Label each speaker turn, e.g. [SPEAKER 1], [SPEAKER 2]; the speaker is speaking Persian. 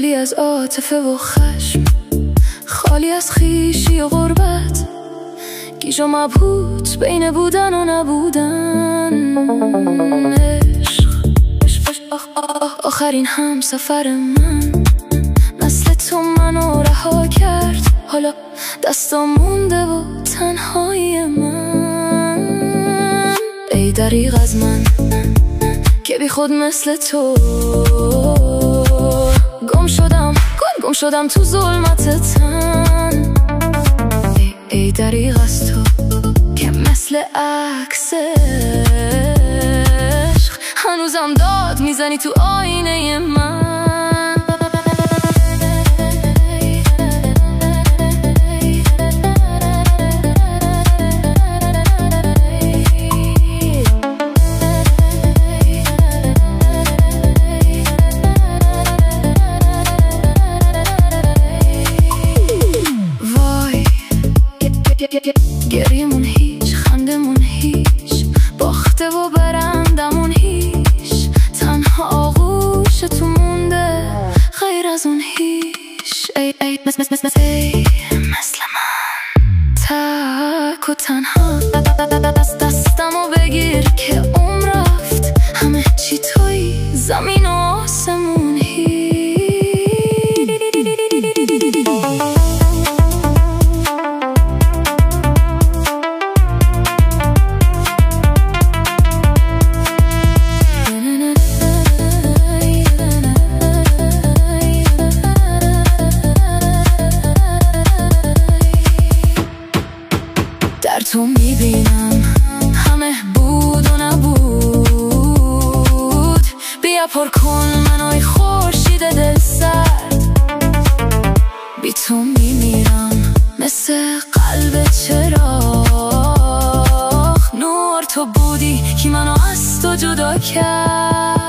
[SPEAKER 1] خالی از عاطفه و خشم، خالی از خویشی و غربت، گیج و مبهوت بین بودن و نبودن. عشق آخرین همسفر من، مثل تو منو رها کرد، حالا دستا مونده و تنهایی من. ای دریغ از من که بی خود مثل تو گم شدم تو ظلمت تن. ای دریغ از تو که مثل عکس عشق هنوزم داد میزنی تو آینه من. گریمون هیچ، خندمون هیچ، باخته و برندمون هیچ، تنها آغوش تو مونده غیر از اون هیچ. ای مثل من تک و تنها، دستمو بگیر که عمر رفت، همه چی توی زمین و آسمون هیچ. در تو میبینم همه بود و نبود، بیا پر کن منوی خورشید دل سرد. بی تو میمیرم مثل قلب چراغ، نور تو بودی که منو از تو جدا کرد.